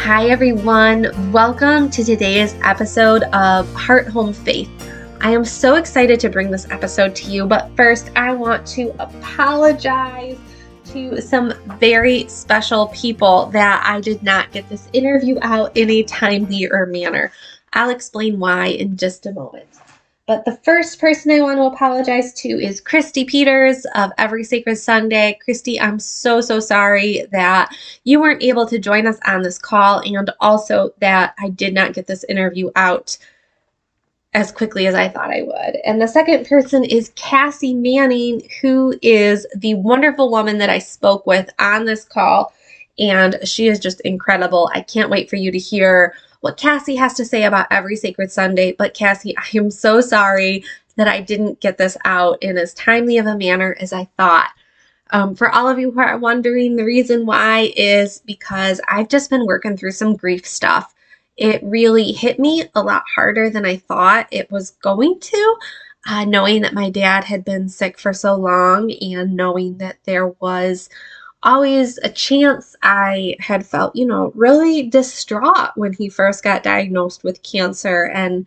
Hi, everyone. Welcome to today's episode of Heart Home Faith. I am so excited to bring this episode to you, but first I want to apologize to some very special people that I did not get this interview out in a timelier manner. I'll explain why in just a moment. But the first person I want to apologize to is Christy Peters of Every Sacred Sunday. Christy, I'm so sorry that you weren't able to join us on this call, and also that I did not get this interview out as quickly as I thought I would. And the second person is Cassie Manning, who is the wonderful woman that I spoke with on this call, and she is just incredible. I can't wait for you to hear what Cassie has to say about Every Sacred Sunday. But Cassie, I am so sorry that I didn't get this out in as timely of a manner as I thought. For all of you who are wondering, the reason why is because I've just been working through some grief stuff. It really hit me a lot harder than I thought it was going to, knowing that my dad had been sick for so long and knowing that there was always a chance. I had felt, really distraught when he first got diagnosed with cancer, and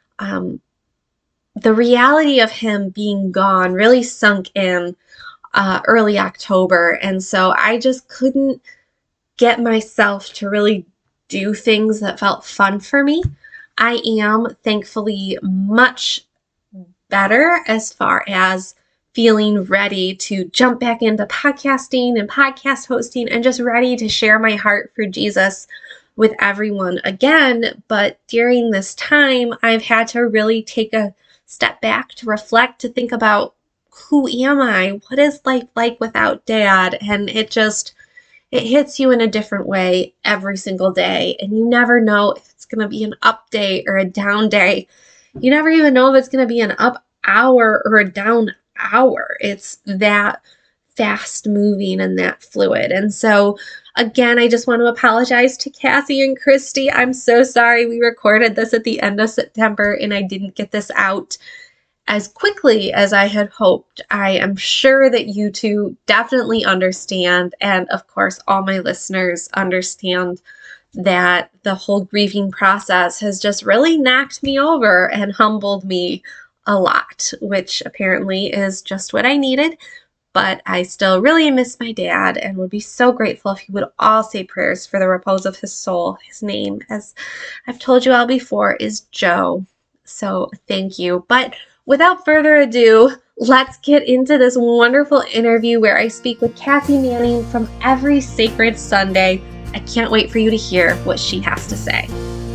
the reality of him being gone really sunk in early October. And so I just couldn't get myself to really do things that felt fun for me. I am thankfully much better as far as feeling ready to jump back into podcasting and podcast hosting and just ready to share my heart for Jesus with everyone again. But during this time, I've had to really take a step back to reflect, to think about, who am I? What is life like without Dad? And it hits you in a different way every single day. And you never know if it's going to be an up day or a down day. You never even know if it's going to be an up hour or a down hour. It's that fast moving and that fluid. And so again, I just want to apologize to Cassie and Christy. I'm so sorry. We recorded this at the end of September and I didn't get this out as quickly as I had hoped. I am sure that you two definitely understand. And of course, all my listeners understand that the whole grieving process has just really knocked me over and humbled me a lot, which apparently is just what I needed. But I still really miss my dad and would be so grateful if you would all say prayers for the repose of his soul. His name, as I've told you all before, is Joe. So thank you. But without further ado, let's get into this wonderful interview where I speak with Cassie Manning from Every Sacred Sunday. I can't wait for you to hear what she has to say.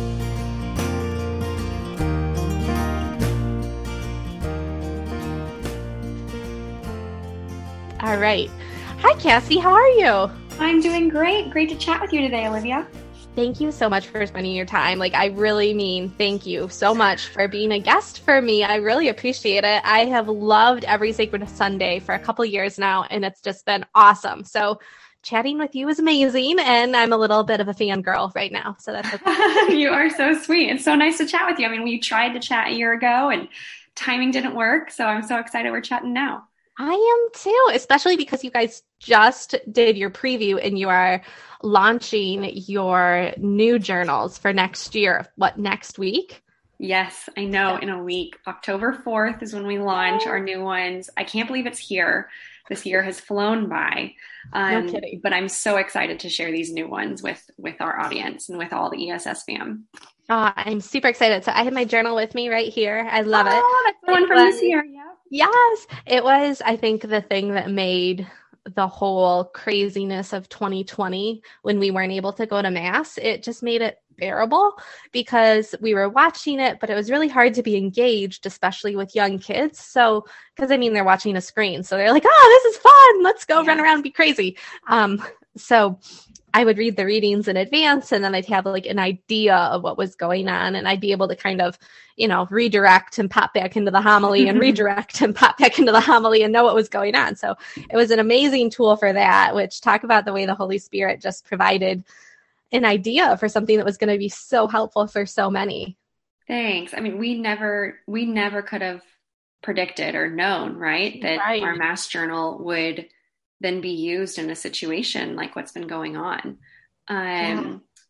All right. Hi, Cassie. How are you? I'm doing great. Great to chat with you today, Olivia. Thank you so much for spending your time. I really mean thank you so much for being a guest for me. I really appreciate it. I have loved Every Sacred Sunday for a couple years now, and it's just been awesome. So chatting with you is amazing, and I'm a little bit of a fangirl right now. So that's okay. You are so sweet. It's so nice to chat with you. I mean, we tried to chat a year ago, and timing didn't work. So I'm so excited we're chatting now. I am too, especially because you guys just did your preview and you are launching your new journals for next year. What, next week? Yes, I know. In a week. October 4th is when we launch our new ones. I can't believe it's here. This year has flown by. No kidding. But I'm so excited to share these new ones with our audience and with all the ESS fam. I'm super excited. So I have my journal with me right here. I love it. Oh, that's the one from this year. Yeah. Yes, it was, I think, the thing that made the whole craziness of 2020 when we weren't able to go to Mass, it just made it bearable because we were watching it, but it was really hard to be engaged, especially with young kids. So, because they're watching a screen. So they're like, oh, this is fun. Let's go run around and be crazy. So I would read the readings in advance and then I'd have an idea of what was going on and I'd be able to kind of, redirect and pop back into the homily and redirect and pop back into the homily and know what was going on. So it was an amazing tool for that, which talk about the way the Holy Spirit just provided an idea for something that was going to be so helpful for so many. Thanks. I mean, we never could have predicted or known, right? That our Mass journal would then be used in a situation like what's been going on.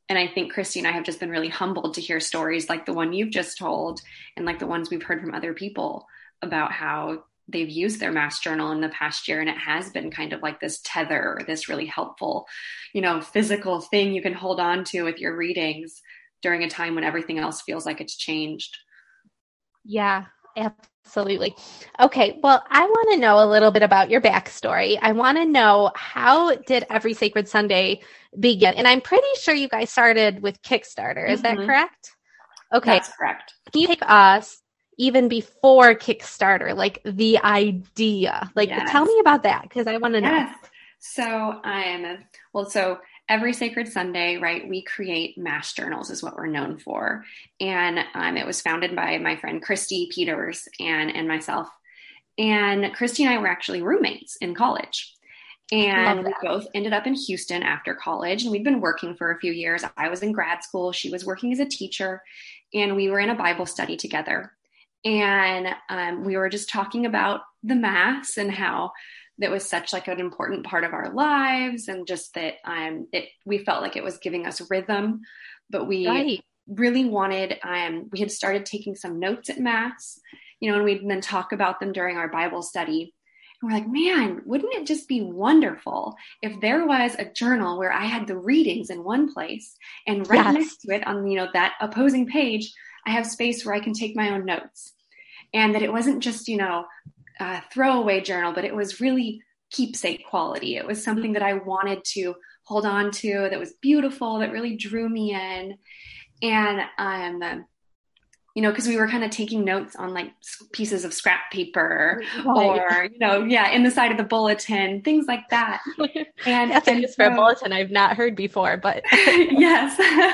And I think Christy and I have just been really humbled to hear stories like the one you've just told and like the ones we've heard from other people about how they've used their Mass journal in the past year. And it has been kind of like this tether, this really helpful, physical thing you can hold on to with your readings during a time when everything else feels like it's changed. Yeah, absolutely. Okay, well, I want to know a little bit about your backstory. I want to know, how did Every Sacred Sunday begin? And I'm pretty sure you guys started with Kickstarter. Is that correct? Okay. That's correct. Can you take us even before Kickstarter, like the idea? Like, tell me about that, because I want to know. Yes. So so Every Sacred Sunday, right, we create Mass journals is what we're known for. And it was founded by my friend Christy Peters and myself. And Christy and I were actually roommates in college. And we both ended up in Houston after college. And we'd been working for a few years. I was in grad school. She was working as a teacher. And we were in a Bible study together. And we were just talking about the Mass and how that was such like an important part of our lives, and just that we felt like it was giving us rhythm, but we really wanted, we had started taking some notes at Mass, and we'd then talk about them during our Bible study. And we're like, man, wouldn't it just be wonderful if there was a journal where I had the readings in one place, and right next to it on, that opposing page, I have space where I can take my own notes, and that it wasn't just, throwaway journal, but it was really keepsake quality. It was something that I wanted to hold on to, that was beautiful, that really drew me in. And, because we were kind of taking notes on like pieces of scrap paper or, in the side of the bulletin, things like that. And that's a use for a bulletin I've not heard before, but yes.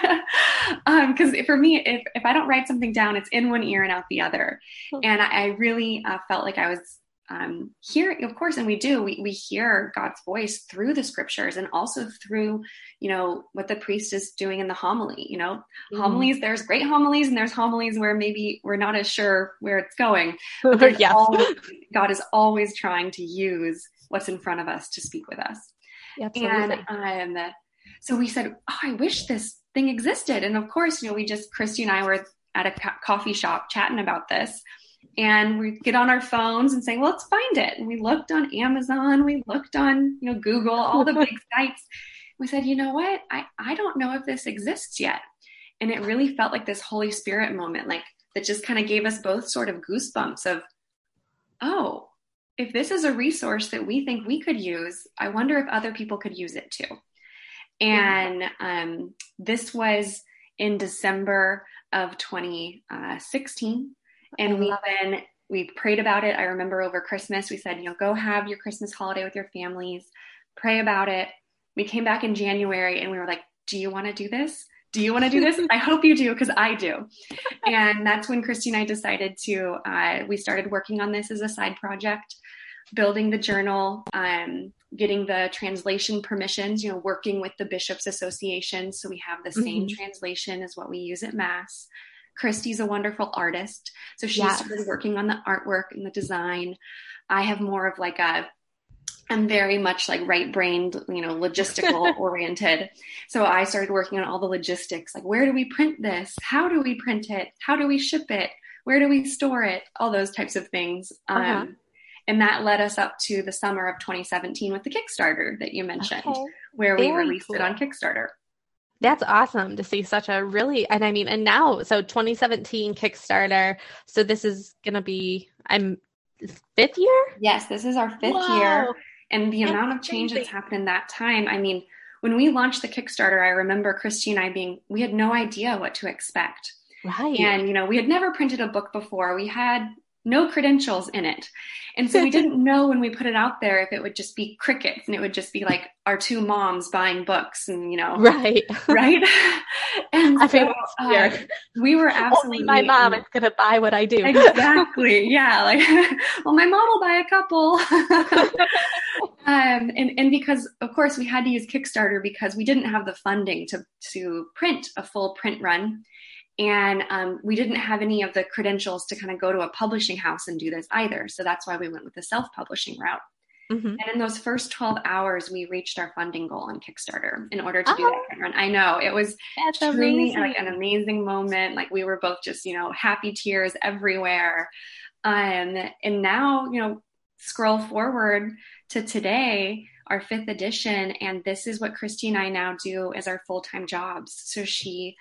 Because for me, if I don't write something down, it's in one ear and out the other. And I really felt like I was here, of course, and we hear God's voice through the scriptures, and also through, what the priest is doing in the homily, homilies, there's great homilies, and there's homilies where maybe we're not as sure where it's going. But God is always trying to use what's in front of us to speak with us. Absolutely. And so we said, oh, I wish this thing existed. And of course, Christy and I were at a coffee shop chatting about this. And we get on our phones and say, well, let's find it. And we looked on Amazon, we looked on, Google, all the big sites. We said, you know what? I don't know if this exists yet. And it really felt like this Holy Spirit moment, like that just kind of gave us both sort of goosebumps of, oh, if this is a resource that we think we could use, I wonder if other people could use it too. And this was in December of 2016. And we prayed about it. I remember over Christmas, we said, go have your Christmas holiday with your families, pray about it. We came back in January and we were like, do you want to do this? Do you want to do this? I hope you do, because I do. And that's when Christy and I decided we started working on this as a side project, building the journal, getting the translation permissions, working with the Bishops Association. So we have the same translation as what we use at Mass. Christy's a wonderful artist. So she started working on the artwork and the design. I have more of like I'm very much like right-brained, logistical oriented. So I started working on all the logistics, like where do we print this? How do we print it? How do we ship it? Where do we store it? All those types of things. And that led us up to the summer of 2017 with the Kickstarter that you mentioned, where we released it on Kickstarter. That's awesome to see such a really, and now, so 2017 Kickstarter. So this is going to be, fifth year? Yes, this is our fifth year. And the amount of change that's happened in that time. I mean, when we launched the Kickstarter, I remember Christy and I we had no idea what to expect. Right. And, we had never printed a book before. We had no credentials in it. And so we didn't know when we put it out there if it would just be crickets and it would just be like our two moms buying books and, Right. Right. And so we were absolutely. Only my mom is going to buy what I do. Exactly. Yeah. Like, well, my mom will buy a couple. And because of course we had to use Kickstarter because we didn't have the funding to print a full print run. And we didn't have any of the credentials to kind of go to a publishing house and do this either. So that's why we went with the self-publishing route. Mm-hmm. And in those first 12 hours, we reached our funding goal on Kickstarter in order to do Oh, that run. I know it was that's truly like amazing. an amazing moment. Like we were both just, happy tears everywhere. And now, scroll forward to today, our 5th edition, and this is what Christy and I now do as our full-time jobs. So she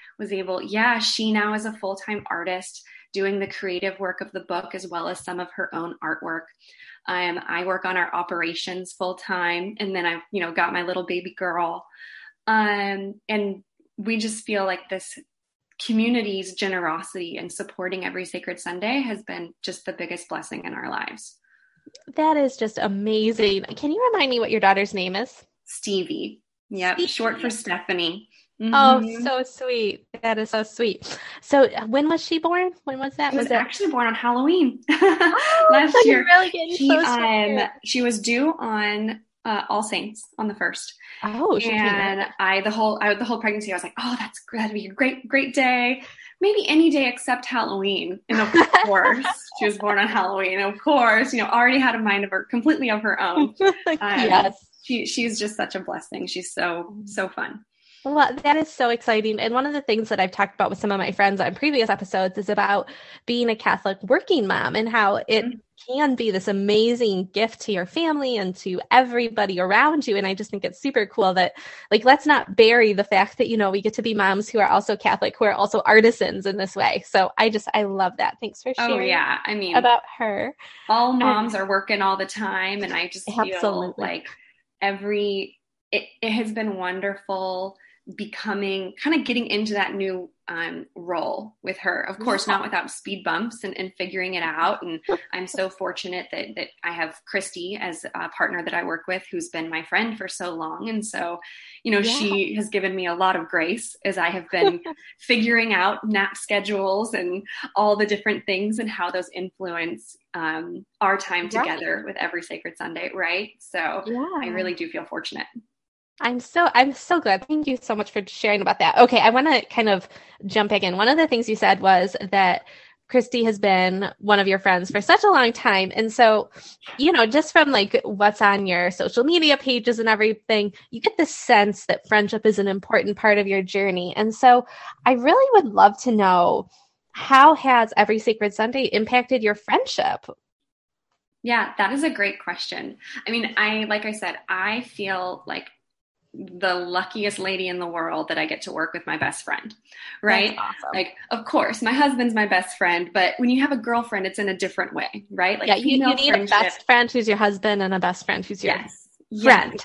now is a full-time artist doing the creative work of the book as well as some of her own artwork. I work on our operations full time, and then I've got my little baby girl, and we just feel like this community's generosity and supporting Every Sacred Sunday has been just the biggest blessing in our lives. That is just amazing. Can you remind me what your daughter's name is? Stevie. Yep, Stevie. short for Stephanie. Oh, so sweet. That is so sweet. So when was she born? When was that? She was actually born on Halloween last so year. You're really getting close to She was due on All Saints on the 1st. Oh, and the whole pregnancy, I was like, oh, that'd be a great day. Maybe any day except Halloween. And of course, she was born on Halloween. And of course, already had a mind of her completely of her own. Yes. She's just such a blessing. She's so fun. Well, that is so exciting. And one of the things that I've talked about with some of my friends on previous episodes is about being a Catholic working mom and how it can be this amazing gift to your family and to everybody around you. And I just think it's super cool that, like, let's not bury the fact that, we get to be moms who are also Catholic, who are also artisans in this way. So I love that. Thanks for sharing. Oh, yeah. I mean, about her. All moms are working all the time. And I just feel Absolutely. like it has been wonderful getting into that new role with her. Of course, not without speed bumps and figuring it out. And I'm so fortunate that I have Christy as a partner that I work with, who's been my friend for so long. And so, she has given me a lot of grace as I have been figuring out nap schedules and all the different things and how those influence our time together with Every Sacred Sunday. Right. So I really do feel fortunate. I'm so glad. Thank you so much for sharing about that. Okay, I want to kind of jump back in. One of the things you said was that Christy has been one of your friends for such a long time. And so, just from like what's on your social media pages and everything, you get the sense that friendship is an important part of your journey. And so I really would love to know, how has Every Sacred Sunday impacted your friendship? Yeah, that is a great question. I mean, like I said, I feel like the luckiest lady in the world that I get to work with my best friend, right? That's awesome. Like, of course, my husband's my best friend, but when you have a girlfriend, it's in a different way, right? Like, you need a best friend who's your husband and a best friend who's your friend.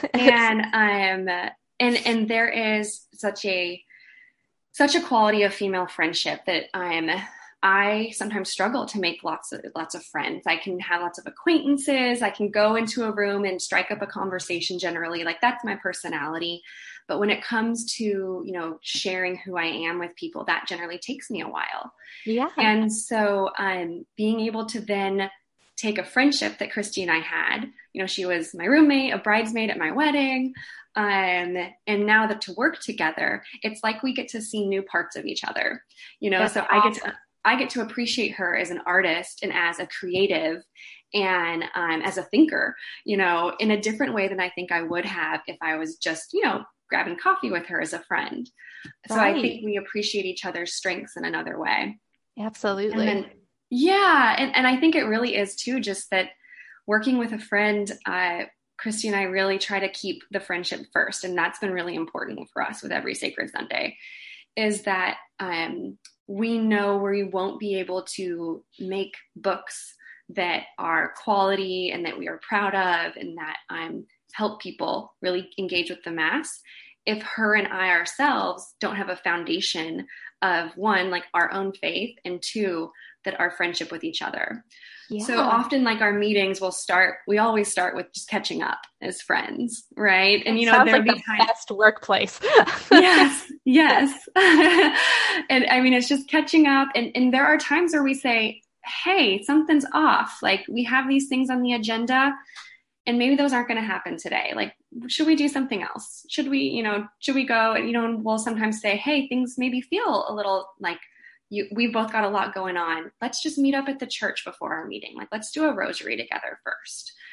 And there is such a quality of female friendship that I sometimes struggle to make lots of friends. I can have lots of acquaintances. I can go into a room and strike up a conversation generally. Like, that's my personality. But when it comes to, sharing who I am with people, that generally takes me a while. Yeah. And so being able to then take a friendship that Christy and I had, she was my roommate, a bridesmaid at my wedding. And now that to work together, it's like we get to see new parts of each other, That's so awesome. I get to appreciate her as an artist and as a creative and as a thinker, in a different way than I think I would have if I was just, grabbing coffee with her as a friend. So I think we appreciate each other's strengths in another way. Absolutely. And then, and I think it really is too, just that working with a friend, Christy and I really try to keep the friendship first. And that's been really important for us with Every Sacred Sunday, is that we know we won't be able to make books that are quality and that we are proud of and that help people really engage with the Mass if her and I ourselves don't have a foundation of, one, like our own faith, and two, that our friendship with each other. Yeah. So often, like, our meetings we always start with just catching up as friends, right? And, sounds like the best workplace. Yes. And I mean, it's just catching up. And there are times where we say, hey, something's off. Like, we have these things on the agenda and maybe those aren't going to happen today. Like, should we do something else? Should we go? And, we'll sometimes say, hey, things maybe feel a little like, we've both got a lot going on. Let's just meet up at the church before our meeting. Like, let's do a rosary together first.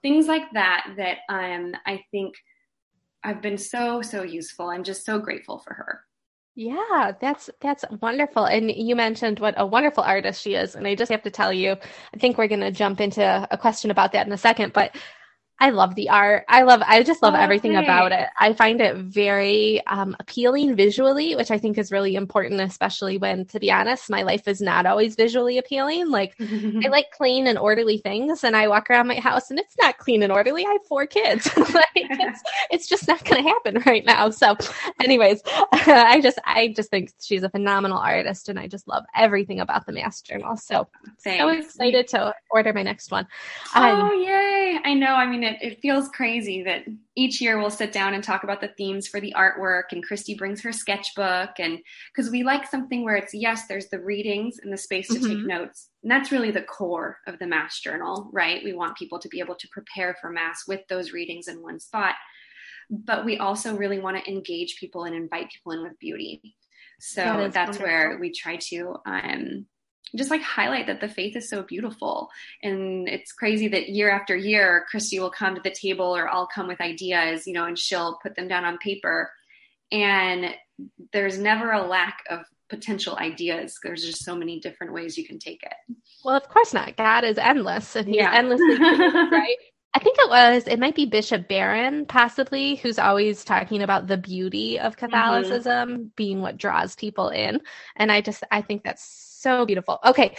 things like that I think I've been so useful. I'm just so grateful for her. Yeah, that's wonderful. And you mentioned what a wonderful artist she is. And I just have to tell you, I think we're going to jump into a question about that in a second, but I love the art. I just love everything about it. I find it very appealing visually, which I think is really important, especially when, to be honest, my life is not always visually appealing. Like I like clean and orderly things, and I walk around my house and it's not clean and orderly. I have 4 kids. Like it's just not going to happen right now. So anyways, I just think she's a phenomenal artist, and I just love everything about the Mass Journal. So so excited to order my next one. Oh, yay. I know. I mean, it feels crazy that each year we'll sit down and talk about the themes for the artwork, and Christy brings her sketchbook, and because we like something where it's, yes, there's the readings and the space to take notes. And that's really the core of the Mass Journal, right? We want people to be able to prepare for Mass with those readings in one spot. But we also really want to engage people and invite people in with beauty. So that's where we try to just like highlight that the faith is so beautiful. And it's crazy that year after year, Christy will come to the table, or I'll come with ideas, and she'll put them down on paper. And there's never a lack of potential ideas. There's just so many different ways you can take it. Well, of course not. God is endless, and he's endlessly creative, right? I think it might be Bishop Barron, possibly, who's always talking about the beauty of Catholicism being what draws people in. And I think that's so beautiful. Okay.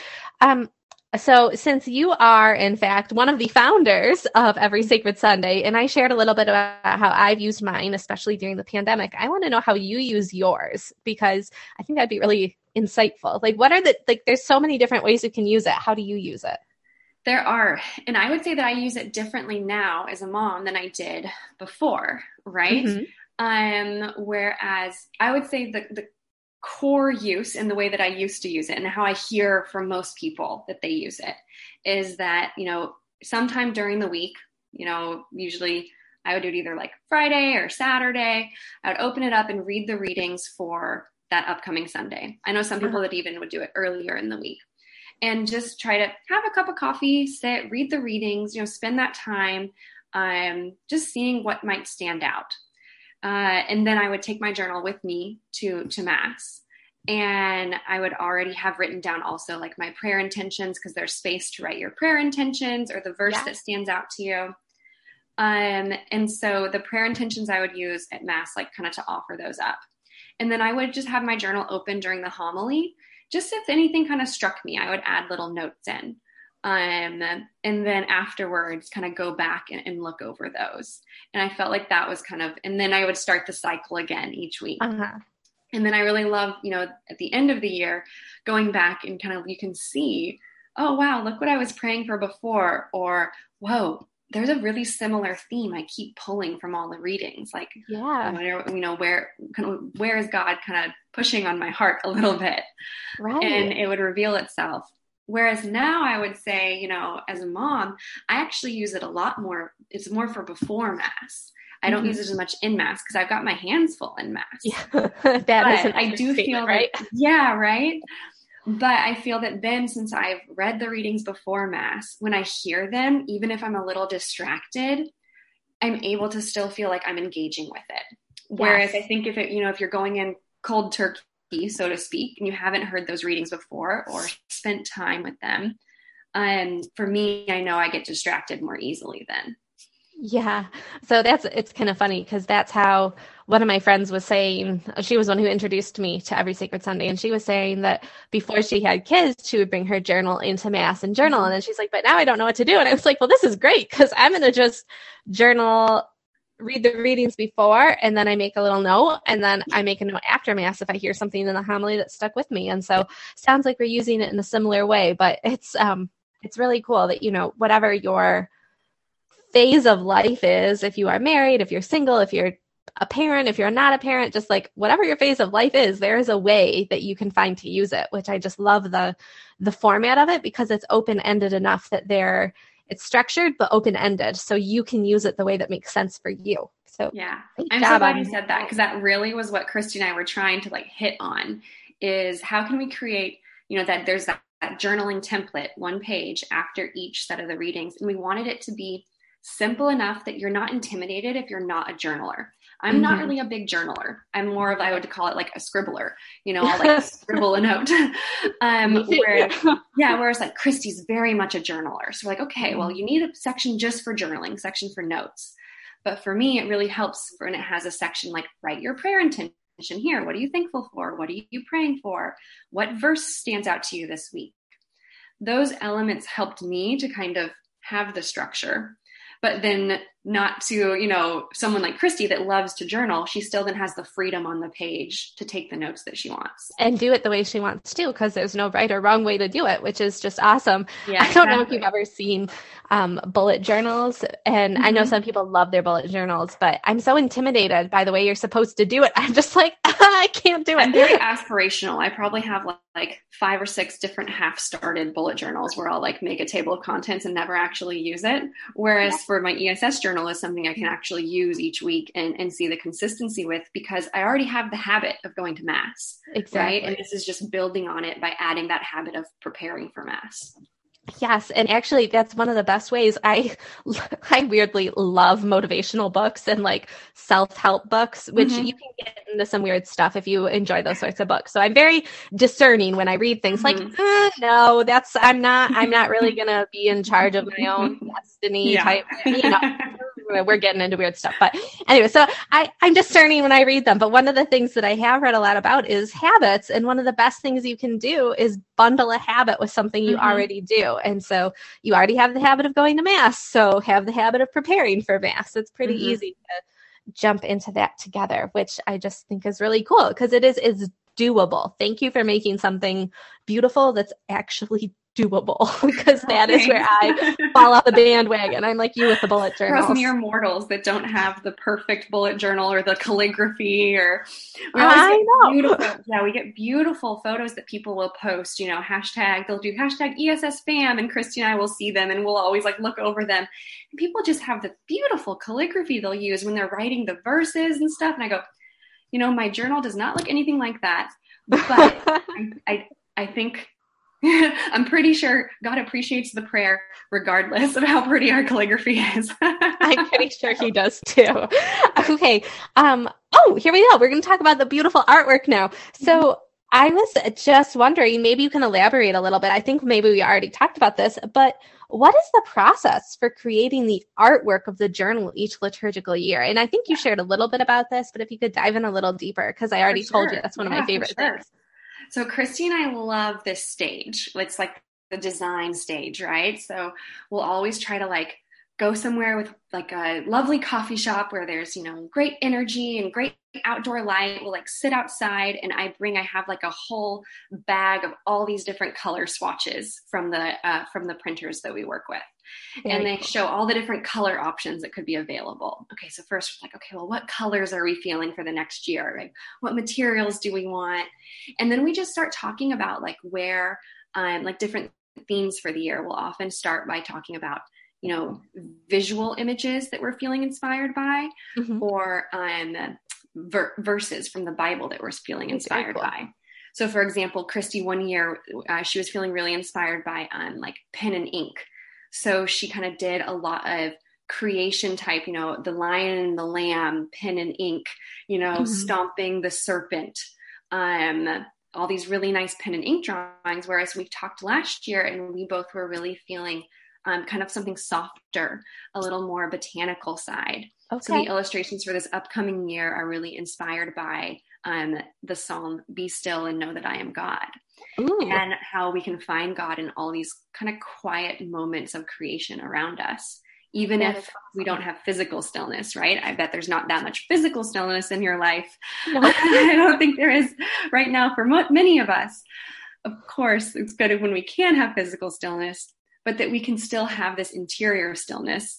So since you are, in fact, one of the founders of Every Sacred Sunday, and I shared a little bit about how I've used mine, especially during the pandemic, I want to know how you use yours, because I think that'd be really insightful. Like, what are there's so many different ways you can use it. How do you use it? There are. And I would say that I use it differently now as a mom than I did before, right? Whereas I would say the core use in the way that I used to use it, and how I hear from most people that they use it, is that, sometime during the week, usually I would do it either like Friday or Saturday. I would open it up and read the readings for that upcoming Sunday. I know some people that even would do it earlier in the week. And just try to have a cup of coffee, sit, read the readings, spend that time just seeing what might stand out. And then I would take my journal with me to Mass. And I would already have written down also like my prayer intentions, because there's space to write your prayer intentions or the verse that stands out to you. And so the prayer intentions I would use at Mass, like kind of to offer those up. And then I would just have my journal open during the homily. Just if anything kind of struck me, I would add little notes in. And then afterwards kind of go back and look over those. And I felt like that was and then I would start the cycle again each week. And then I really love, at the end of the year, going back and you can see, oh, wow, look what I was praying for before. Or, whoa, there's a really similar theme I keep pulling from all the readings. Like, where is God kind of pushing on my heart a little bit? Right. And it would reveal itself. Whereas now I would say, as a mom, I actually use it a lot more. It's more for before Mass. I don't use it as much in Mass because I've got my hands full in Mass. Yeah. I do feel right? Right. But I feel that then, since I've read the readings before Mass, when I hear them, even if I'm a little distracted, I'm able to still feel like I'm engaging with it. Whereas I think if you're going in cold turkey, so to speak, and you haven't heard those readings before or spent time with them, for me, I know I get distracted more easily then. Yeah. So it's kind of funny, because that's how one of my friends was saying. She was one who introduced me to Every Sacred Sunday. And she was saying that before she had kids, she would bring her journal into Mass and journal. And then she's like, but now I don't know what to do. And I was like, well, this is great, because I'm going to just journal, read the readings before, and then I make a little note, and then I make a note after Mass if I hear something in the homily that stuck with me. And so sounds like we're using it in a similar way, but it's really cool that, whatever your phase of life is, if you are married, if you're single, if you're a parent, if you're not a parent, just like whatever your phase of life is, there is a way that you can find to use it, which I just love the format of it, because it's open-ended enough that it's structured but open-ended, so you can use it the way that makes sense for you. So yeah, I'm so glad you said that, because that really was what Christy and I were trying to hit on, is how can we create, that there's that journaling template, one page after each set of the readings, and we wanted it to be simple enough that you're not intimidated if you're not a journaler. I'm not really a big journaler. I'm more of, I would call it like a scribbler, I'll like scribble a note. Whereas like Christy's very much a journaler. So like, okay, well, you need a section just for journaling, section for notes. But for me, it really helps when it has a section like write your prayer intention here. What are you thankful for? What are you praying for? What verse stands out to you this week? Those elements helped me to kind of have the structure. But then not to, someone like Christy that loves to journal, she still then has the freedom on the page to take the notes that she wants. And do it the way she wants to, because there's no right or wrong way to do it, which is just awesome. Yeah, I don't know if you've ever seen bullet journals, and I know some people love their bullet journals, but I'm so intimidated by the way you're supposed to do it. I'm just like, I can't do it. I'm very aspirational. I probably have like 5 or 6 different half-started bullet journals where I'll like make a table of contents and never actually use it. Whereas for my ESS journal is something I can actually use each week and see the consistency with, because I already have the habit of going to Mass. Exactly. Right? And this is just building on it by adding that habit of preparing for Mass. Yes. And actually that's one of the best ways. I weirdly love motivational books and like self-help books, which you can get into some weird stuff if you enjoy those sorts of books. So I'm very discerning when I read things like, no, I'm not really going to be in charge of my own destiny type, we're getting into weird stuff. But anyway, so I'm discerning when I read them. But one of the things that I have read a lot about is habits. And one of the best things you can do is bundle a habit with something you already do. And so you already have the habit of going to Mass. So have the habit of preparing for Mass. It's pretty easy to jump into that together, which I just think is really cool because it's doable. Thank you for making something beautiful that's actually doable, because that is where I fall off the bandwagon. I'm like you with the bullet journals. For us mere mortals that don't have the perfect bullet journal or the calligraphy, or we get beautiful photos that people will post, they'll do hashtag ESS fam, and Christy and I will see them and we'll always like look over them. And people just have the beautiful calligraphy they'll use when they're writing the verses and stuff. And I go, my journal does not look anything like that, but I think I'm pretty sure God appreciates the prayer regardless of how pretty our calligraphy is. I'm pretty sure he does too. Okay. Here we go. We're going to talk about the beautiful artwork now. So I was just wondering, maybe you can elaborate a little bit. I think maybe we already talked about this, but what is the process for creating the artwork of the journal each liturgical year? And I think you shared a little bit about this, but if you could dive in a little deeper, because I already told you that's one of my favorite things. So Christy and I love this stage. It's like the design stage, right? So we'll always try to like go somewhere with like a lovely coffee shop where there's, great energy and great outdoor light. We'll like sit outside and I have like a whole bag of all these different color swatches from the printers that we work with. And they show all the different color options that could be available. Okay, so first we're like, okay, well, what colors are we feeling for the next year? Like, what materials do we want? And then we just start talking about like where, like different themes for the year. We'll often start by talking about, visual images that we're feeling inspired by, or verses from the Bible that we're feeling inspired by. So for example, Christy, one year, she was feeling really inspired by like pen and ink. So she kind of did a lot of creation type, the lion and the lamb, pen and ink, stomping the serpent, all these really nice pen and ink drawings. Whereas we talked last year and we both were really feeling kind of something softer, a little more botanical side. Okay. So the illustrations for this upcoming year are really inspired by the Psalm, "Be still and know that I am God." Ooh. And how we can find God in all these kind of quiet moments of creation around us, even if we don't have physical stillness, right? I bet there's not that much physical stillness in your life. No. I don't think there is right now for many of us. Of course, it's good when we can have physical stillness, but that we can still have this interior stillness,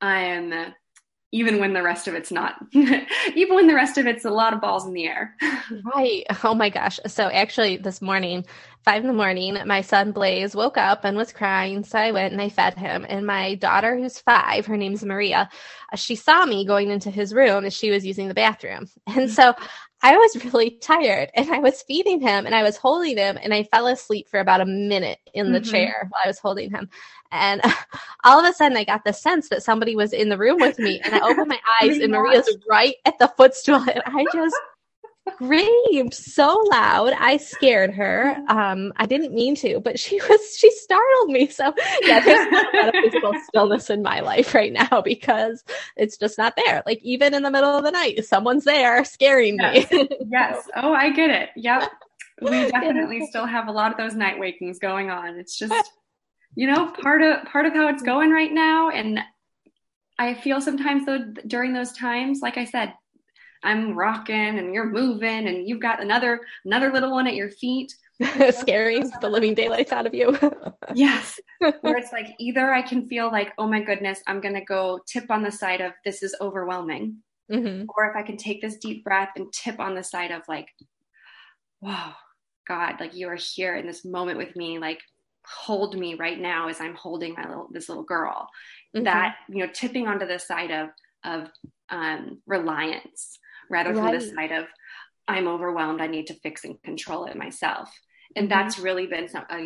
even when the rest of it's not, even when the rest of it's a lot of balls in the air. Right. Oh my gosh. So actually this morning, 5 a.m, my son Blaze woke up and was crying. So I went and I fed him, and my daughter, who's 5, her name's Maria, she saw me going into his room as she was using the bathroom. And so I was really tired and I was feeding him and I was holding him and I fell asleep for about a minute in the chair while I was holding him. And all of a sudden I got the sense that somebody was in the room with me, and I opened my eyes and Maria's right at the footstool, and I just screamed so loud. I scared her. I didn't mean to, but she startled me. So yeah, there's a lot of physical stillness in my life right now because it's just not there. Like even in the middle of the night, someone's there scaring me. Yes. Oh, I get it. Yep. We definitely still have a lot of those night wakings going on. It's just, part of how it's going right now. And I feel sometimes though, during those times, like I said, I'm rocking and you're moving and you've got another little one at your feet. Scaring the living daylights out of you. Yes. Where it's like, either I can feel like, oh my goodness, I'm going to go tip on the side of this is overwhelming. Or if I can take this deep breath and tip on the side of like, wow, God, like you are here in this moment with me, like hold me right now as I'm holding this little girl. That, tipping onto the side of reliance rather from the side of I'm overwhelmed, I need to fix and control it myself. And that's really been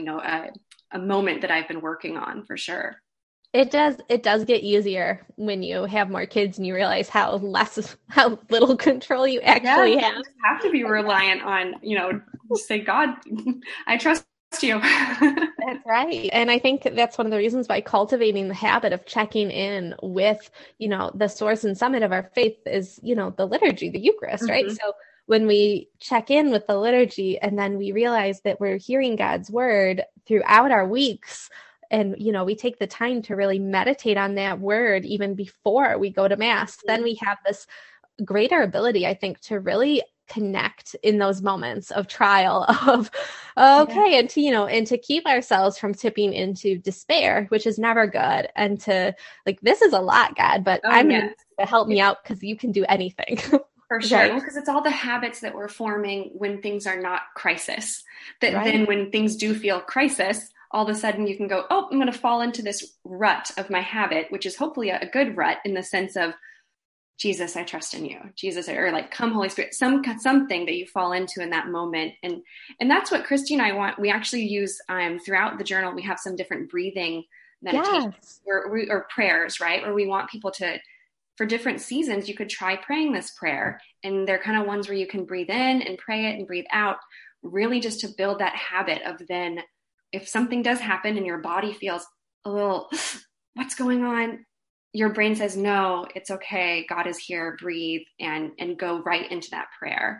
a moment that I've been working on for sure. It does get easier when you have more kids and you realize how little control you actually have. You have to be reliant on, say, God, I trust you. That's right. And I think that's one of the reasons why cultivating the habit of checking in with, the source and summit of our faith is, the liturgy, the Eucharist, right? So when we check in with the liturgy and then we realize that we're hearing God's word throughout our weeks, and, we take the time to really meditate on that word even before we go to Mass, then we have this greater ability, I think, to really connect in those moments of trial of, and to keep ourselves from tipping into despair, which is never good. And to like, this is a lot, God, but I'm going to help me out because you can do anything. For sure. Because it's all the habits that we're forming when things are not crisis. Then when things do feel crisis, all of a sudden you can go, oh, I'm going to fall into this rut of my habit, which is hopefully a good rut in the sense of, Jesus, I trust in you. Jesus, or like, come Holy Spirit, something that you fall into in that moment. And that's what Christy and I want. We actually use throughout the journal, we have some different breathing meditations or prayers, right? Where we want people to, for different seasons, you could try praying this prayer. And they're kind of ones where you can breathe in and pray it and breathe out, really just to build that habit of then, if something does happen and your body feels a little, what's going on? Your brain says, no, it's okay. God is here. Breathe and go right into that prayer.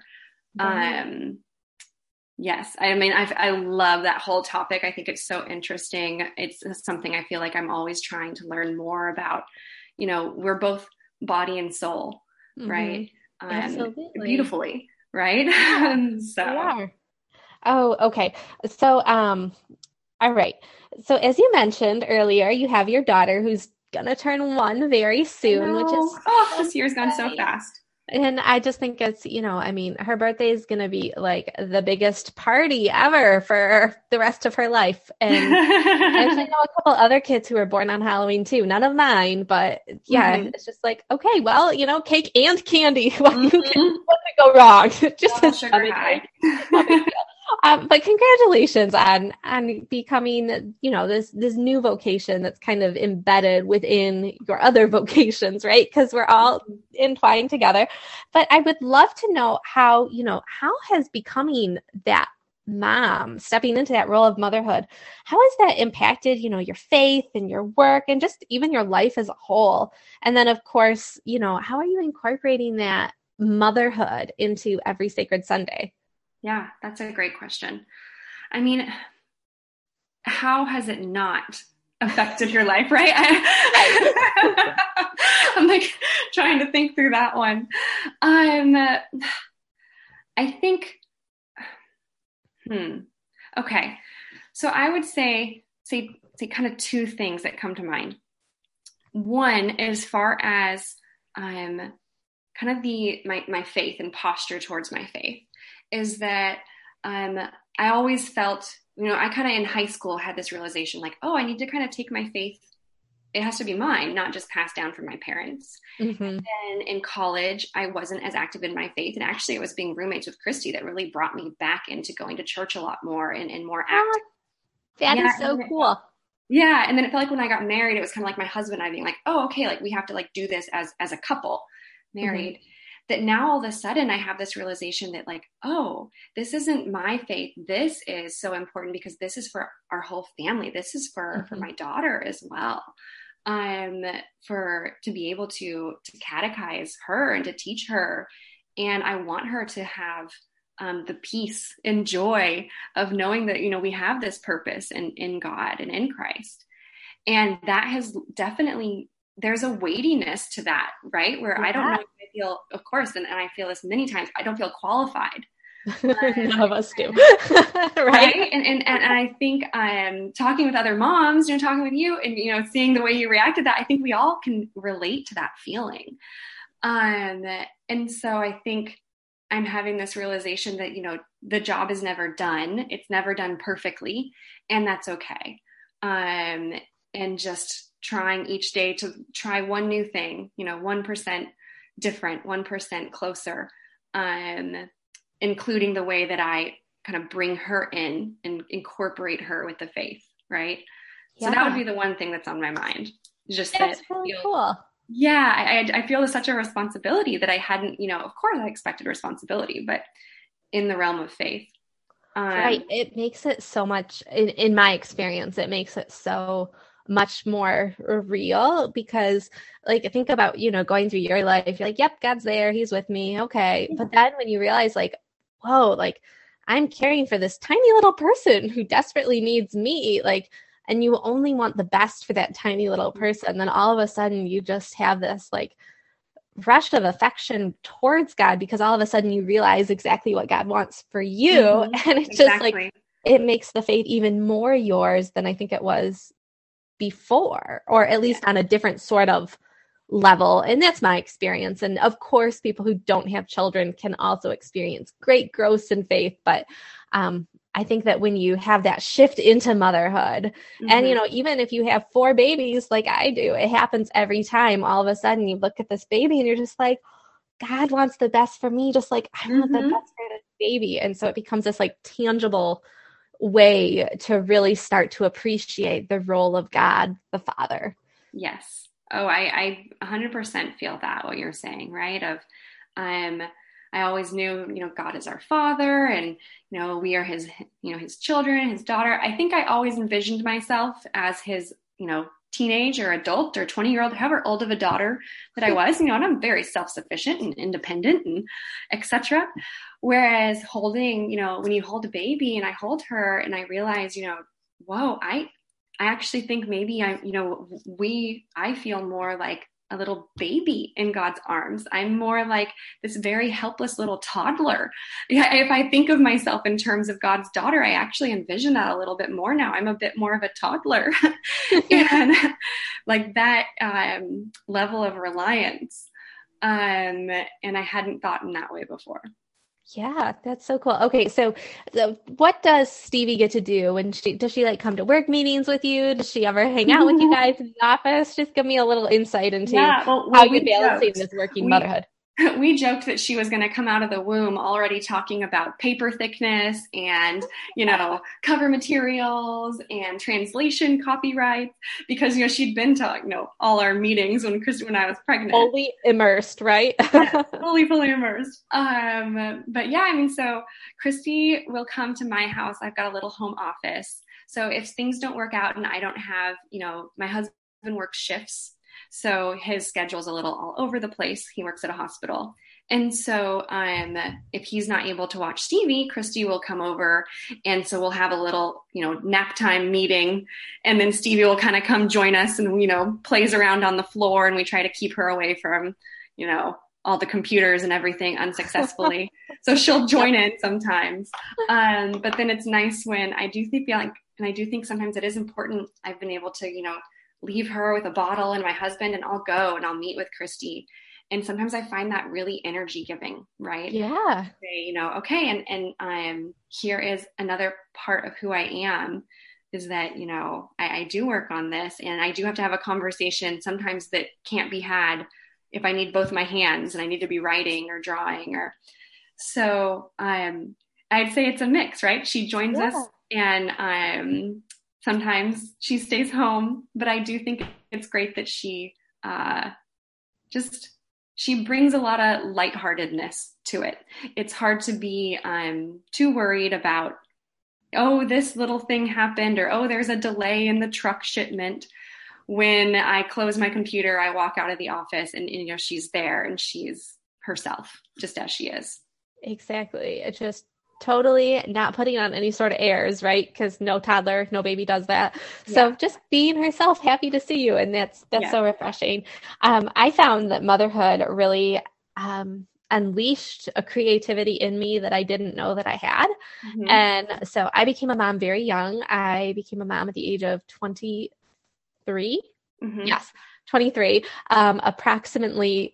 Yes. I mean, I love that whole topic. I think it's so interesting. It's something I feel like I'm always trying to learn more about. We're both body and soul, right? Absolutely. Beautifully, right? So. We are. Oh, okay. So, all right. So as you mentioned earlier, you have your daughter who's gonna turn 1 very soon, which is this year's gone so fast. And I just think it's, her birthday is gonna be like the biggest party ever for the rest of her life. And I actually know a couple other kids who were born on Halloween too. None of mine, but it's just like, okay, well, cake and candy. What could go wrong? Just a sugar high. But congratulations on becoming, this new vocation that's kind of embedded within your other vocations, right? Because we're all entwined together. But I would love to know how has becoming that mom, stepping into that role of motherhood, how has that impacted, your faith and your work and just even your life as a whole? And then, of course, how are you incorporating that motherhood into every Sacred Sunday? Yeah, that's a great question. I mean, how has it not affected your life, right? I'm like trying to think through that one. I think, okay. So I would say kind of 2 things that come to mind. One, as far as kind of my faith and posture towards my faith, is that I always felt, I kind of in high school had this realization like, oh, I need to kind of take my faith it has to be mine, not just passed down from my parents. Mm-hmm. And in college, I wasn't as active in my faith. And actually, it was being roommates with Christy that really brought me back into going to church a lot more and more active. That is so cool. Yeah. And then it felt like when I got married, it was kind of like my husband and I being like, oh, okay, like we have to like do this as a couple married. Mm-hmm. That now all of a sudden I have this realization that like, oh, this isn't my faith. This is so important because this is for our whole family. This is for my daughter as well. To be able to catechize her and to teach her. And I want her to have the peace and joy of knowing that, we have this purpose in God and in Christ. And that has definitely, there's a weightiness to that, right? Where I don't know if I feel, of course, and I feel this many times, I don't feel qualified. None of us do. Right? And I think talking with other moms, talking with you and, seeing the way you reacted to that, I think we all can relate to that feeling. And so I think I'm having this realization that, the job is never done. It's never done perfectly, and that's okay. And just trying each day to try one new thing, 1% different, 1% closer, including the way that I kind of bring her in and incorporate her with the faith. Right. Yeah. So that would be the one thing that's on my mind. Just that's really cool. Yeah. I feel such a responsibility that I hadn't, of course I expected responsibility, but in the realm of faith. Right. It makes it so much, in my experience, it makes it so much more real because like, think about, going through your life, you're like, yep, God's there. He's with me. Okay. But then when you realize like, whoa, like I'm caring for this tiny little person who desperately needs me, like, and you only want the best for that tiny little person. Then all of a sudden you just have this like rush of affection towards God because all of a sudden you realize exactly what God wants for you. Mm-hmm. And it's just like, it makes the faith even more yours than I think it was before, or at least on a different sort of level. And that's my experience. And of course, people who don't have children can also experience great growth in faith. But I think that when you have that shift into motherhood, and, even if you have 4 babies like I do, it happens every time. All of a sudden you look at this baby and you're just like, God wants the best for me, just like I want the best for this baby. And so it becomes this like tangible way to really start to appreciate the role of God, the Father. Yes. Oh, I 100% feel that, what you're saying, right? I always knew, God is our Father and, we are his, his children, his daughter. I think I always envisioned myself as his, teenage or adult or 20-year-old, however old of a daughter that I was, and I'm very self-sufficient and independent and etc. Whereas holding, when you hold a baby and I hold her and I realize, whoa, I actually think maybe I feel more like a little baby in God's arms. I'm more like this very helpless little toddler. If I think of myself in terms of God's daughter, I actually envision that a little bit more now. I'm a bit more of a toddler and like that level of reliance. And I hadn't thought in that way before. Yeah, that's so cool. Okay, so what does Stevie get to do when does she like come to work meetings with you? Does she ever hang out with you guys in the office? Just give me a little insight into how you're balancing this working motherhood. We joked that she was going to come out of the womb already talking about paper thickness and, cover materials and translation copyrights because, she'd been to, all our meetings when I was pregnant. Fully immersed, right? Yeah, fully immersed. But yeah, so Christy will come to my house. I've got a little home office. So if things don't work out and I don't have, my husband works shifts. So his schedule's a little all over the place. He works at a hospital. And so if he's not able to watch Stevie, Christy will come over. And so we'll have a little, nap time meeting. And then Stevie will kind of come join us and, plays around on the floor. And we try to keep her away from, all the computers and everything unsuccessfully. So she'll join in sometimes. But then it's nice when I do think sometimes it is important. I've been able to, leave her with a bottle and my husband and I'll go and I'll meet with Christy. And sometimes I find that really energy giving, right? Yeah. Say, okay. And here is another part of who I am is that, I do work on this, and I do have to have a conversation sometimes that can't be had if I need both my hands and I need to be writing or drawing so I'd say it's a mix, right? She joins us, and sometimes she stays home, but I do think it's great that she she brings a lot of lightheartedness to it. It's hard to be too worried about, oh, this little thing happened, or, oh, there's a delay in the truck shipment. When I close my computer, I walk out of the office and she's there and she's herself, just as she is. Exactly. It's just totally not putting on any sort of airs, right? Because no toddler, no baby does that. So just being herself, happy to see you. And that's so refreshing. I found that motherhood really unleashed a creativity in me that I didn't know that I had. Mm-hmm. And so I became a mom very young. I became a mom at the age of 23. Mm-hmm. Yes, 23. Approximately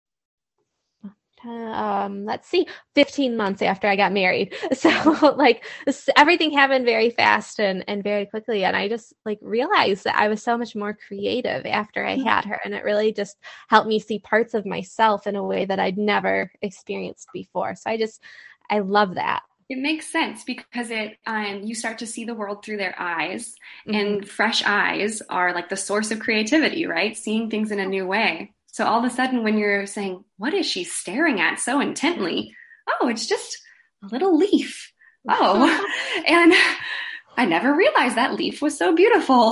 15 months after I got married. So everything happened very fast and very quickly. And I just realized that I was so much more creative after I had her. And it really just helped me see parts of myself in a way that I'd never experienced before. So I love that. It makes sense because you start to see the world through their eyes, and fresh eyes are like the source of creativity, right? Seeing things in a new way. So all of a sudden when you're saying, what is she staring at so intently? Oh, it's just a little leaf. Oh, and I never realized that leaf was so beautiful.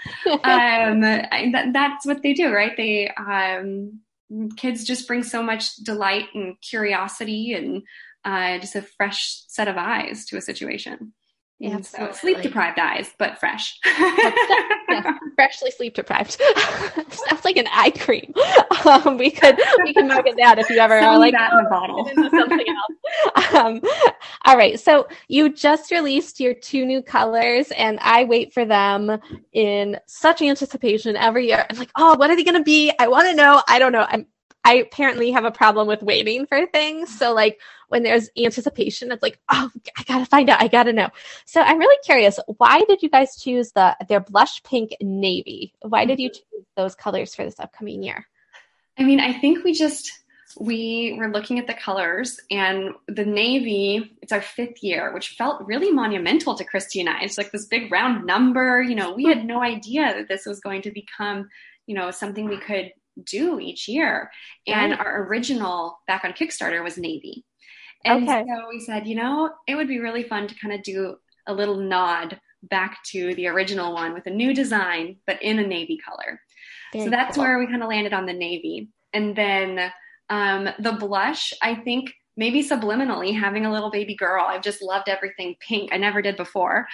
That's what they do, right? They, kids just bring so much delight and curiosity and just a fresh set of eyes to a situation. Yeah, so sleep deprived eyes, but fresh. Freshly sleep deprived. Sounds like an eye cream. We can market that if you ever are that in a bottle. Something else. All right. So you just released your 2 new colors, and I wait for them in such anticipation every year. I'm like, oh, what are they going to be? I want to know. I don't know. I apparently have a problem with waiting for things. So when there's anticipation, it's like, oh, I got to find out. I got to know. So I'm really curious, why did you guys choose their blush pink navy? Why did you choose those colors for this upcoming year? I mean, I think we were looking at the colors, and the navy, it's our 5th year, which felt really monumental to Christy and I. It's like this big round number. We had no idea that this was going to become, something we could do each year. And our original back on Kickstarter was navy. And so we said, it would be really fun to kind of do a little nod back to the original one with a new design, but in a navy color. Very so that's cool. Where we kind of landed on the navy. And then the blush, I think maybe subliminally having a little baby girl. I've just loved everything pink. I never did before.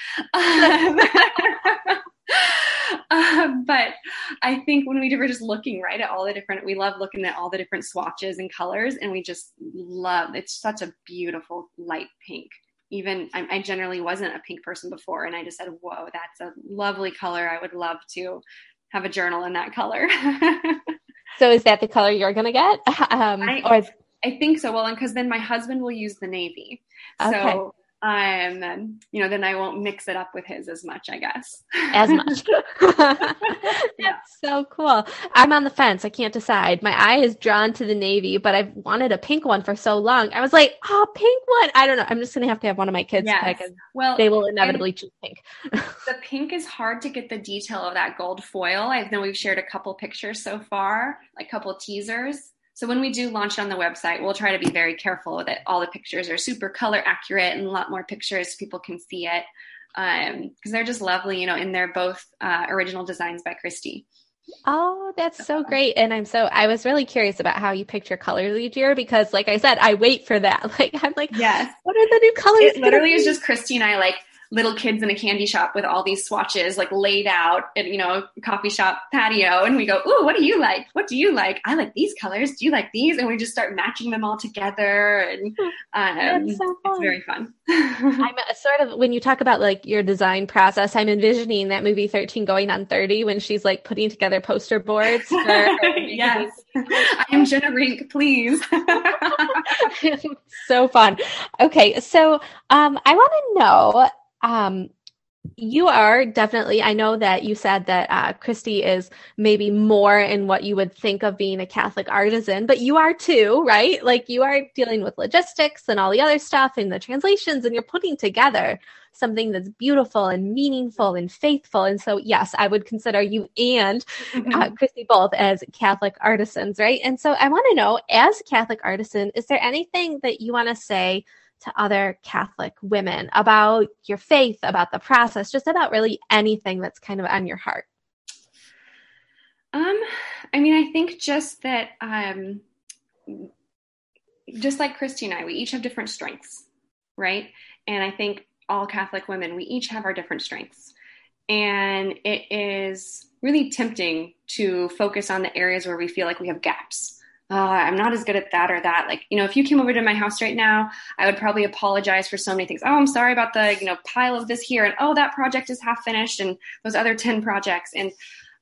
But I think when we were just looking right at all the different, we love looking at all the different swatches and colors, and we just love, it's such a beautiful light pink. Even I generally wasn't a pink person before, and I just said, whoa, that's a lovely color. I would love to have a journal in that color. So is that the color you're going to get? I think so. Well, and because then my husband will use the navy. So then I won't mix it up with his as much, I guess. As much. That's so cool. I'm on the fence. I can't decide. My eye is drawn to the navy, but I've wanted a pink one for so long. I was like, oh, pink one. I don't know. I'm just going to have one of my kids pick, and they will inevitably choose pink. The pink is hard to get the detail of that gold foil. I know we've shared a couple pictures so far, like a couple teasers. So when we do launch on the website, we'll try to be very careful that all the pictures are super color accurate and a lot more pictures so people can see it, because they're just lovely, and they're both original designs by Christy. Oh, that's so great. And I was really curious about how you picked your colors each year, because like I said, I wait for that. I'm like, yes, what are the new colors? It literally is just Christy and I, like little kids in a candy shop with all these swatches like laid out at, a coffee shop patio. And we go, ooh, what do you like? What do you like? I like these colors. Do you like these? And we just start matching them all together. And that's so fun. It's very fun. I'm sort of, when you talk about like your design process, I'm envisioning that movie 13 Going on 30 when she's like putting together poster boards. For yes. I am Jenna Rink, please. So fun. Okay. So I want to know, You are definitely, I know that you said that Christy is maybe more in what you would think of being a Catholic artisan, but you are too, right? Like you are dealing with logistics and all the other stuff and the translations, and you're putting together something that's beautiful and meaningful and faithful. And so, yes, I would consider you and Christy both as Catholic artisans, right? And so I want to know, as a Catholic artisan, is there anything that you want to say to other Catholic women about your faith, about the process, just about really anything that's kind of on your heart? I mean, I think just that, just like Christy and I, we each have different strengths, right? And I think all Catholic women, we each have our different strengths. And it is really tempting to focus on the areas where we feel like we have gaps. I'm not as good at that or that. Like, if you came over to my house right now, I would probably apologize for so many things. Oh, I'm sorry about the, pile of this here. And oh, that project is half finished and those other 10 projects. And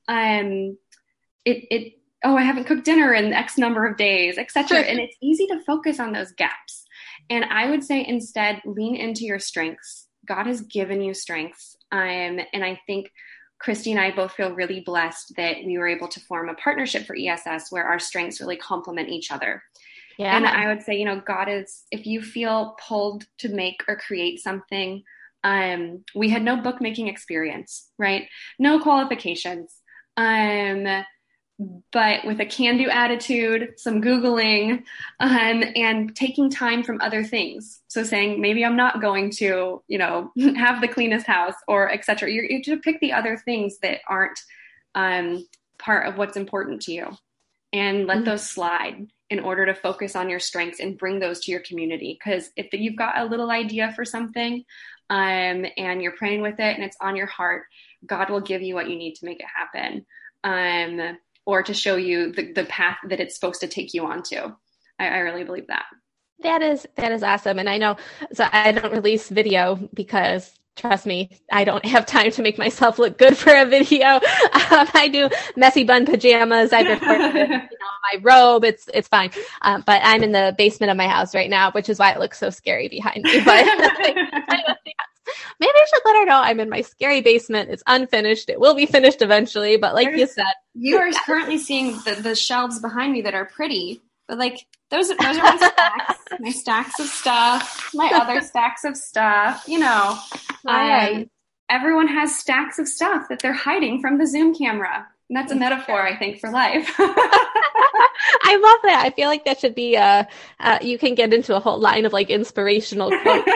I haven't cooked dinner in X number of days, etc. And it's easy to focus on those gaps. And I would say instead, lean into your strengths. God has given you strengths. And I think Christy and I both feel really blessed that we were able to form a partnership for ESS where our strengths really complement each other. Yeah. And I would say, God is, if you feel pulled to make or create something, we had no bookmaking experience, right? No qualifications. But with a can-do attitude, some Googling, and taking time from other things. So saying, maybe I'm not going to, have the cleanest house or et cetera. You have to pick the other things that aren't part of what's important to you and let those slide in order to focus on your strengths and bring those to your community. Because if you've got a little idea for something and you're praying with it and it's on your heart, God will give you what you need to make it happen. Or to show you the path that it's supposed to take you onto. I really believe that. That is awesome. And I know, so I don't release video because, trust me, I don't have time to make myself look good for a video. I do messy bun pajamas. I've recorded it, my robe. It's fine. But I'm in the basement of my house right now, which is why it looks so scary behind me. But maybe I should let her know I'm in my scary basement. It's unfinished. It will be finished eventually. But like you said, you are currently seeing the shelves behind me that are pretty, but like those are my stacks, my stacks of stuff, my other stacks of stuff, Right. Everyone has stacks of stuff that they're hiding from the Zoom camera. And that's a metaphor, I think, for life. I love that. I feel like that should be you can get into a whole line of like inspirational quotes.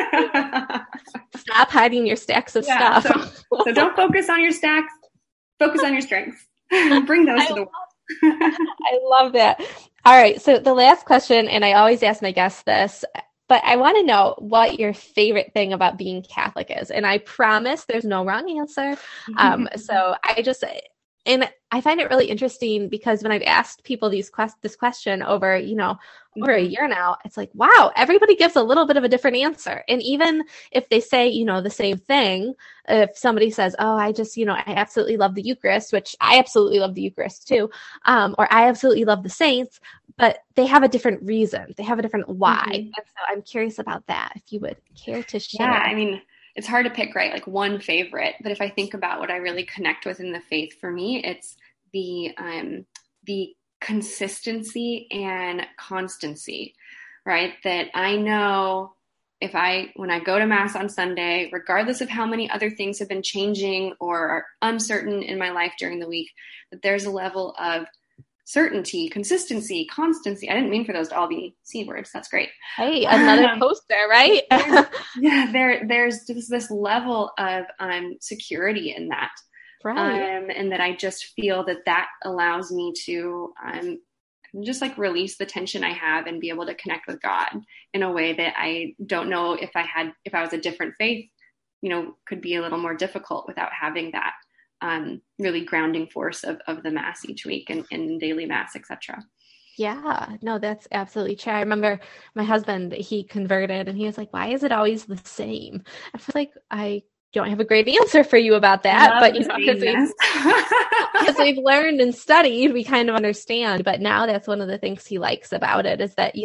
Stop hiding your stacks of stuff. So don't focus on your stacks. Focus on your strengths. Bring those to the world. I love that. All right. So the last question, and I always ask my guests this, but I want to know what your favorite thing about being Catholic is. And I promise there's no wrong answer. So and I find it really interesting because when I've asked people this question over, over a year now, it's like, wow, everybody gives a little bit of a different answer. And even if they say, the same thing, if somebody says, oh, I just, I absolutely love the Eucharist, which I absolutely love the Eucharist too, or I absolutely love the saints, but they have a different reason. They have a different why. And so I'm curious about that, if you would care to share. Yeah, I mean, it's hard to pick, right? Like one favorite, but if I think about what I really connect with in the faith, for me, it's the consistency and constancy, right? That I know when I go to Mass on Sunday, regardless of how many other things have been changing or are uncertain in my life during the week, that there's a level of certainty, consistency, constancy. I didn't mean for those to all be C words. That's great. Hey, another poster, right? there's just this level of security in that. Right. And that I just feel that allows me to just like release the tension I have and be able to connect with God in a way that I don't know if I was a different faith, could be a little more difficult without having that really grounding force of the Mass each week and daily Mass, etc. Yeah, no, that's absolutely true. I remember my husband, he converted and he was like, why is it always the same? I feel like I don't have a great answer for you about that, but because we've learned and studied, we kind of understand. But now that's one of the things he likes about it is that,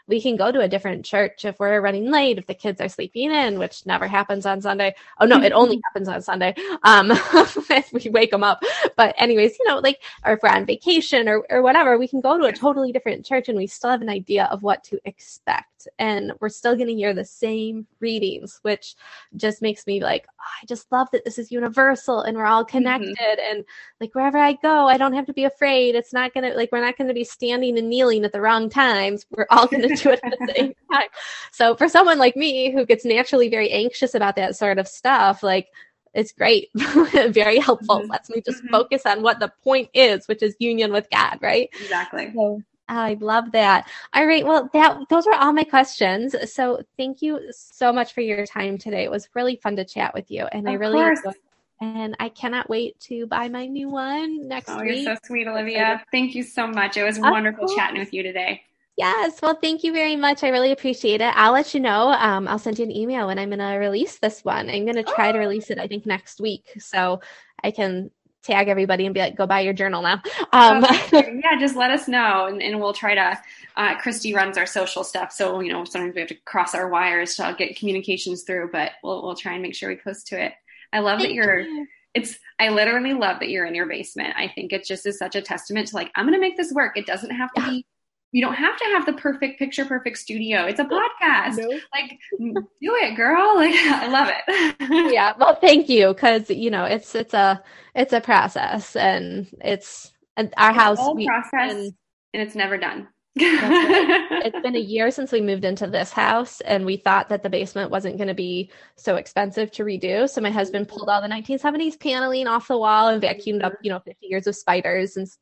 we can go to a different church if we're running late, if the kids are sleeping in, which never happens on Sunday. Oh no, it only happens on Sunday. If we wake them up. But anyways, like, or if we're on vacation or whatever, we can go to a totally different church and we still have an idea of what to expect. And we're still going to hear the same readings, which just makes me like, I just love that this is universal and we're all connected. And like, wherever I go, I don't have to be afraid. It's not going to, like, we're not going to be standing and kneeling at the wrong times. We're all going to do it at the same time. So for someone like me who gets naturally very anxious about that sort of stuff, like, it's great. Very helpful. Lets me just focus on what the point is, which is union with God, right? Exactly. So, I love that. All right. Well, those are all my questions. So thank you so much for your time today. It was really fun to chat with you. And I really enjoyed it. And I cannot wait to buy my new one next week. You're so sweet, Olivia. Thank you so much. It was wonderful chatting with you today. Yes. Well, thank you very much. I really appreciate it. I'll let you know. I'll send you an email when I'm going to release this one. I'm going to try to release it, I think, next week. So I can tag everybody and be like, go buy your journal now. Yeah, just let us know. And we'll try to, Christy runs our social stuff. So, sometimes we have to cross our wires to get communications through, but we'll try and make sure we post to it. I love that I literally love that you're in your basement. I think it just is such a testament to like, I'm going to make this work. It doesn't have to be, you don't have to have the perfect studio. It's a podcast. No. Like, do it, girl. Like, I love it. Yeah. Well, thank you. Cause it's a process and it's our house. And it's never done. It's been a year since we moved into this house and we thought that the basement wasn't going to be so expensive to redo. So my husband pulled all the 1970s paneling off the wall and vacuumed up, 50 years of spiders and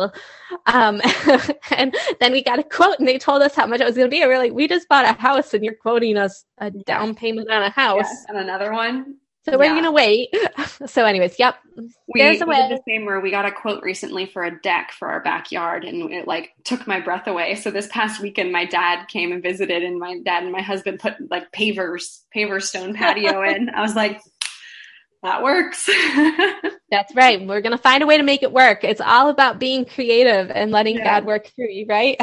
and then we got a quote and they told us how much it was going to be. And we're like, we just bought a house and you're quoting us a down payment on a house. Yes, and another one. So we're going to wait. So anyways, yep. We did the same where we got a quote recently for a deck for our backyard and it like took my breath away. So this past weekend, my dad came and visited and my dad and my husband put like paver stone patio in. I was like, that works. That's right. We're going to find a way to make it work. It's all about being creative and letting God work through you, right?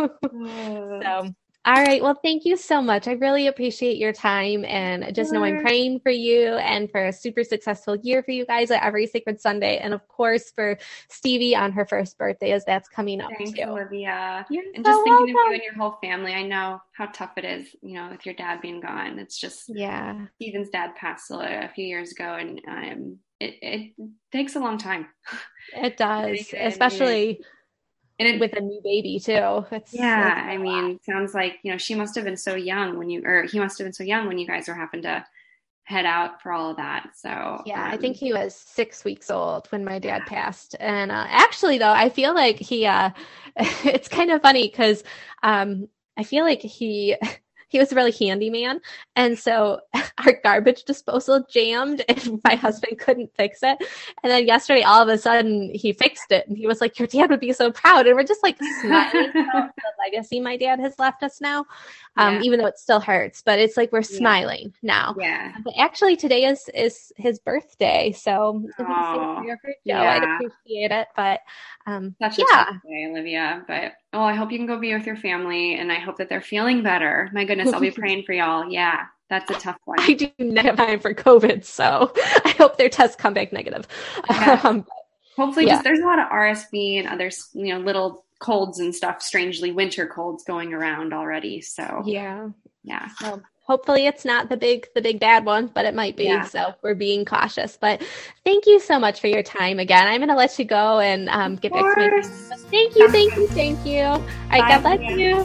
So, all right. Well, thank you so much. I really appreciate your time and just know I'm praying for you and for a super successful year for you guys at Every Sacred Sunday. And of course, for Stevie on her first birthday as that's coming up. Thanks, too. Olivia. You're and so just thinking welcome. of you and your whole family. I know how tough it is, with your dad being gone. It's just, Steven's dad passed a few years ago and it takes a long time. It does, especially with a new baby too. I mean, sounds like, she must have been so young he must have been so young when you guys were having to head out for all of that. So I think he was 6 weeks old when my dad passed. And actually though, I feel like he it's kind of funny because I feel like he was a really handy man. And so our garbage disposal jammed and my husband couldn't fix it. And then yesterday, all of a sudden he fixed it and he was like, your dad would be so proud. And we're just like smiling about the legacy my dad has left us now. Even though it still hurts, but it's like, we're smiling now. Yeah. But actually today is his birthday. So if you can say it for your birthday, I'd appreciate it. But such a tough day, Olivia. But I hope you can go be with your family and I hope that they're feeling better. My goodness, I'll be praying for y'all. Yeah, that's a tough one. I do not have time for COVID, so I hope their tests come back negative. Yeah. Hopefully, just there's a lot of RSV and other little colds and stuff, strangely winter colds going around already. So yeah. Well, hopefully it's not the big bad one, but it might be. Yeah. So we're being cautious. But thank you so much for your time again. I'm going to let you go and get back to my business. Thank you. All right, God bless you.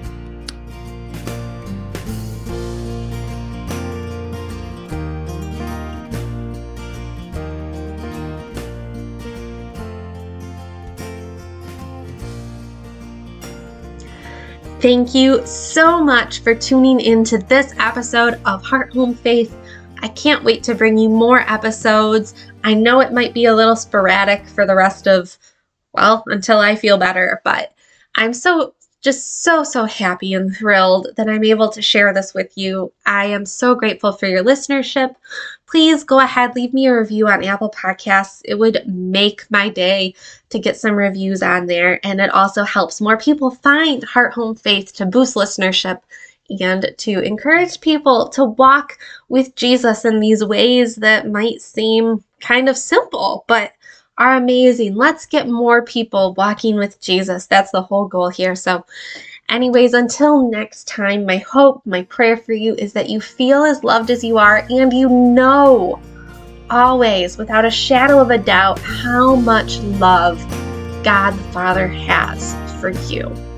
Thank you so much for tuning into this episode of Heart Home Faith. I can't wait to bring you more episodes. I know it might be a little sporadic for the rest of, until I feel better, but I'm so just so happy and thrilled that I'm able to share this with you. I am so grateful for your listenership. Please go ahead, leave me a review on Apple Podcasts. It would make my day to get some reviews on there. And it also helps more people find Heart Home Faith to boost listenership and to encourage people to walk with Jesus in these ways that might seem kind of simple, but are amazing. Let's get more people walking with Jesus. That's the whole goal here. So anyways, until next time, my hope, my prayer for you is that you feel as loved as you are, and you know always, without a shadow of a doubt, how much love God the Father has for you.